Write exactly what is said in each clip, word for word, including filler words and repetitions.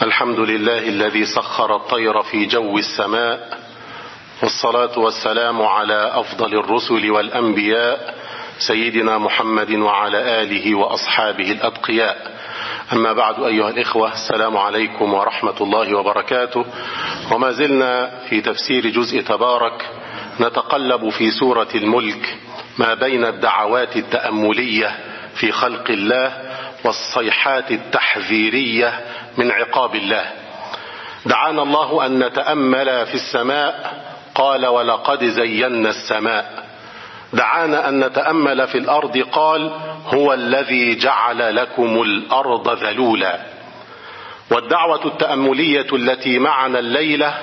الحمد لله الذي سخر الطير في جو السماء، والصلاة والسلام على أفضل الرسل والأنبياء سيدنا محمد وعلى آله وأصحابه الأتقياء. أما بعد أيها الإخوة، السلام عليكم ورحمة الله وبركاته. وما زلنا في تفسير جزء تبارك، نتقلب في سورة الملك ما بين الدعوات التأملية في خلق الله والصيحات التحذيرية من عقاب الله. دعانا الله أن نتأمل في السماء، قال ولقد زينا السماء. دعانا أن نتأمل في الأرض، قال هو الذي جعل لكم الأرض ذلولا. والدعوة التأملية التي معنا الليلة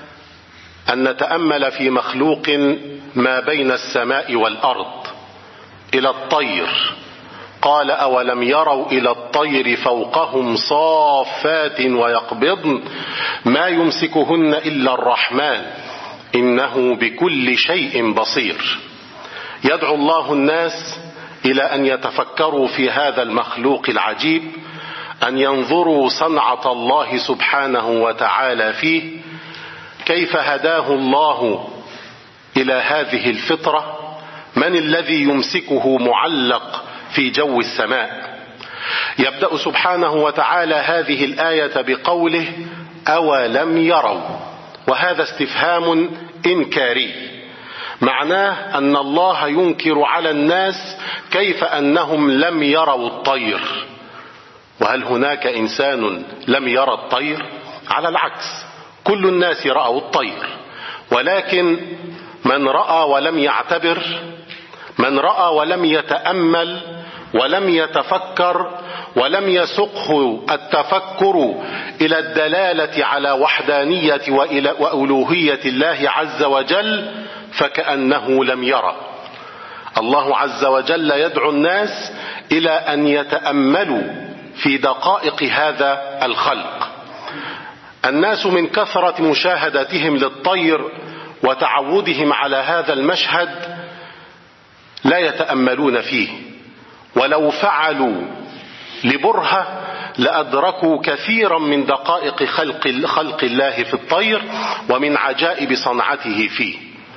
أن نتأمل في مخلوق ما بين السماء والأرض، إلى الطير. قال أولم يروا إلى الطير فوقهم صافات ويقبضن ما يمسكهن إلا الرحمن إنه بكل شيء بصير. يدعو الله الناس إلى أن يتفكروا في هذا المخلوق العجيب، أن ينظروا صنعة الله سبحانه وتعالى فيه، كيف هداه الله إلى هذه الفطرة، من الذي يمسكه معلق في جو السماء. يبدأ سبحانه وتعالى هذه الآية بقوله أولم يروا، وهذا استفهام إنكاري، معناه أن الله ينكر على الناس كيف أنهم لم يروا الطير. وهل هناك إنسان لم يرى الطير؟ على العكس، كل الناس رأوا الطير، ولكن من رأى ولم يعتبر، من رأى ولم يتأمل ولم يتفكر ولم يسقه التفكر إلى الدلالة على وحدانية وألوهية الله عز وجل فكأنه لم يرى. الله عز وجل يدعو الناس إلى أن يتأملوا في دقائق هذا الخلق. الناس من كثرة مشاهدتهم للطير وتعودهم على هذا المشهد لا يتأملون فيه، ولو فعلوا لبرهة لأدركوا كثيرا من دقائق خلق, خلق الله في الطير ومن عجائب صنعته فيه.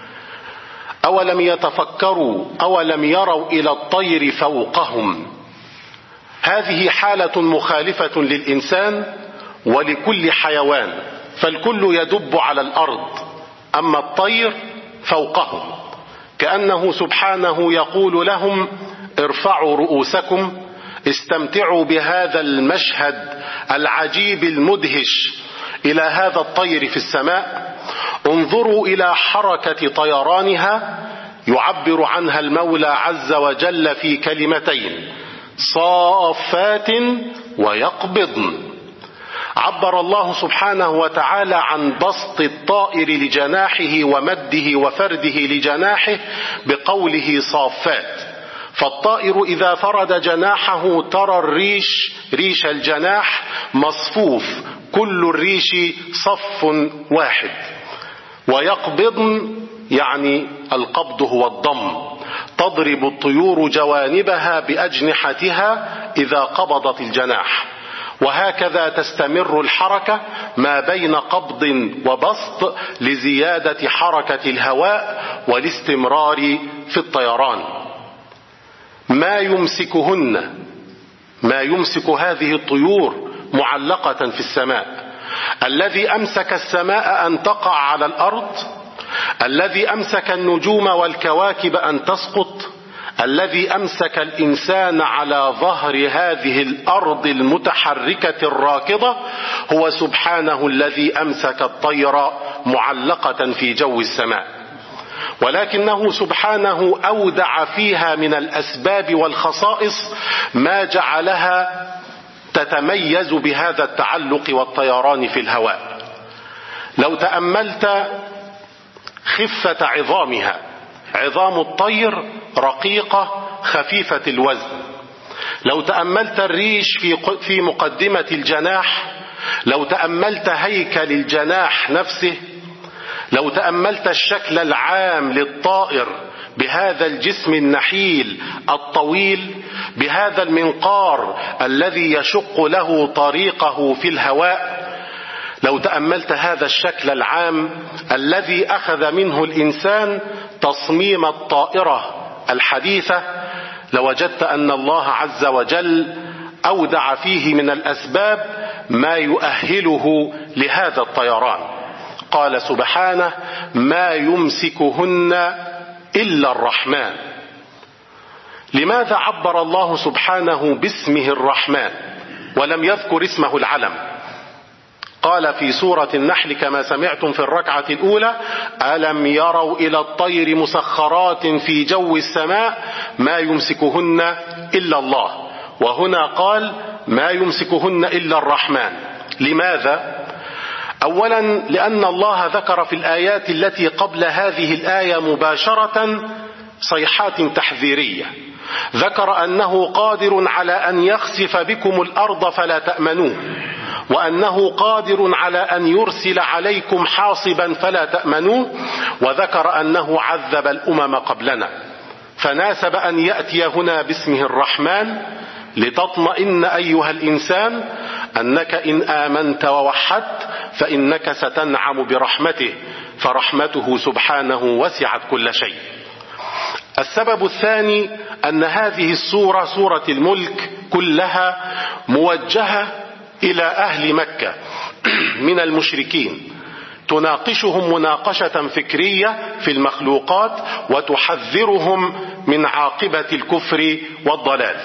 أولم يتفكروا أولم يروا إلى الطير فوقهم. هذه حالة مخالفة للإنسان ولكل حيوان، فالكل يدب على الأرض، أما الطير فوقهم، كأنه سبحانه يقول لهم ارفعوا رؤوسكم، استمتعوا بهذا المشهد العجيب المدهش إلى هذا الطير في السماء، انظروا إلى حركة طيرانها يعبر عنها المولى عز وجل في كلمتين صافات ويقبضن. عبر الله سبحانه وتعالى عن بسط الطائر لجناحه ومده وفرده لجناحه بقوله صافات. فالطائر إذا فرد جناحه ترى الريش ريش الجناح مصفوف، كل الريش صف واحد. ويقبضن يعني القبض هو الضم، تضرب الطيور جوانبها بأجنحتها إذا قبضت الجناح، وهكذا تستمر الحركة ما بين قبض وبسط لزيادة حركة الهواء والاستمرار في الطيران. ما يمسكهن، ما يمسك هذه الطيور معلقة في السماء. الذي أمسك السماء أن تقع على الأرض، الذي أمسك النجوم والكواكب أن تسقط، الذي أمسك الإنسان على ظهر هذه الأرض المتحركة الراكضة هو سبحانه الذي أمسك الطير معلقة في جو السماء. ولكنه سبحانه أودع فيها من الأسباب والخصائص ما جعلها تتميز بهذا التعلق والطيران في الهواء. لو تأملت خفة عظامها، عظام الطير رقيقة خفيفة الوزن. لو تأملت الريش في في مقدمة الجناح، لو تأملت هيكل الجناح نفسه، لو تأملت الشكل العام للطائر بهذا الجسم النحيل الطويل، بهذا المنقار الذي يشق له طريقه في الهواء، لو تأملت هذا الشكل العام الذي أخذ منه الإنسان تصميم الطائرة الحديثة، لوجدت أن الله عز وجل أودع فيه من الأسباب ما يؤهله لهذا الطيران. قال سبحانه: ما يمسكهن إلا الرحمن. لماذا عبر الله سبحانه باسمه الرحمن ولم يذكر اسمه العلم؟ قال في سورة النحل كما سمعتم في الركعة الأولى: ألم يروا إلى الطير مسخرات في جو السماء ما يمسكهن إلا الله. وهنا قال: ما يمسكهن إلا الرحمن. لماذا؟ أولا لأن الله ذكر في الآيات التي قبل هذه الآية مباشرة صيحات تحذيرية، ذكر أنه قادر على أن يخسف بكم الأرض فلا تأمنوه، وأنه قادر على أن يرسل عليكم حاصبا فلا تأمنوه، وذكر أنه عذب الأمم قبلنا. فناسب أن يأتي هنا باسمه الرحمن لتطمئن أيها الإنسان أنك إن آمنت ووحدت فإنك ستنعم برحمته، فرحمته سبحانه وسعت كل شيء. السبب الثاني أن هذه السورة سورة الملك كلها موجهة إلى أهل مكة من المشركين، تناقشهم مناقشة فكرية في المخلوقات وتحذرهم من عاقبة الكفر والضلال.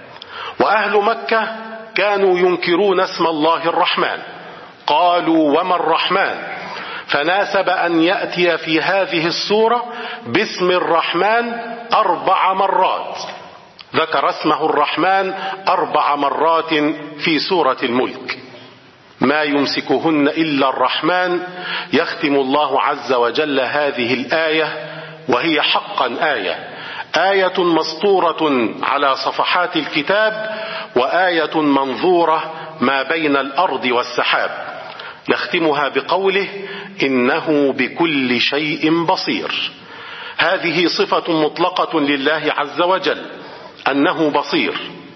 وأهل مكة كانوا ينكرون اسم الله الرحمن، قالوا: وما الرحمن؟ فناسب أن يأتي في هذه السورة باسم الرحمن أربع مرات، ذكر اسمه الرحمن أربع مرات في سورة الملك. ما يمسكهن إلا الرحمن. يختم الله عز وجل هذه الآية وهي حقا آية آية مسطورة على صفحات الكتاب، وآية منظورة ما بين الأرض والسحاب. يختمها بقوله: إنه بكل شيء بصير. هذه صفة مطلقة لله عز وجل، أنه بصير.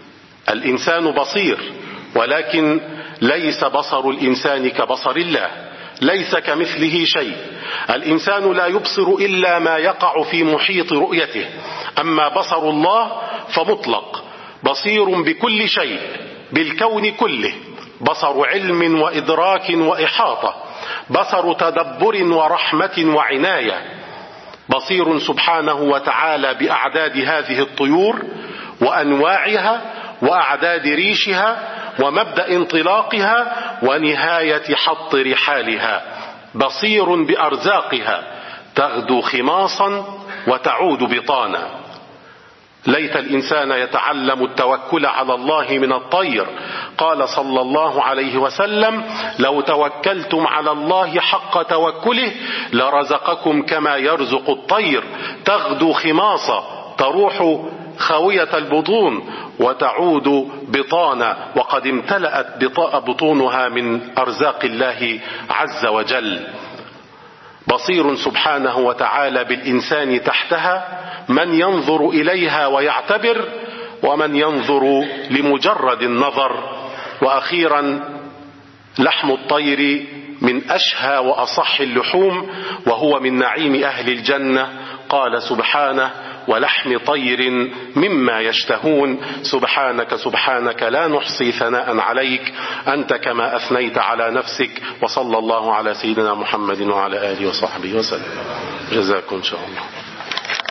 الإنسان بصير، ولكن ليس بصر الإنسان كبصر الله، ليس كمثله شيء. الإنسان لا يبصر إلا ما يقع في محيط رؤيته، أما بصر الله فمطلق، بصير بكل شيء، بالكون كله، بصر علم وإدراك وإحاطة، بصر تدبر ورحمة وعناية. بصير سبحانه وتعالى بأعداد هذه الطيور وأنواعها وأعداد ريشها ومبدأ انطلاقها ونهاية حط رحالها. بصير بأرزاقها، تغدو خماصا وتعود بطانا. ليت الإنسان يتعلم التوكل على الله من الطير. قال صلى الله عليه وسلم: لو توكلتم على الله حق توكله لرزقكم كما يرزق الطير، تغدو خماصا، تروح خاوية البطون وتعود بطانا، وقد امتلأت بطونها من أرزاق الله عز وجل. بصير سبحانه وتعالى بالإنسان تحتها، من ينظر إليها ويعتبر، ومن ينظر لمجرد النظر. وأخيرا لحم الطير من أشهى وأصح اللحوم، وهو من نعيم أهل الجنة. قال سبحانه: ولحم طير مما يشتهون. سبحانك سبحانك لا نحصي ثناء عليك، أنت كما أثنيت على نفسك. وصلى الله على سيدنا محمد وعلى آله وصحبه وسلم. جزاكم إن شاء الله.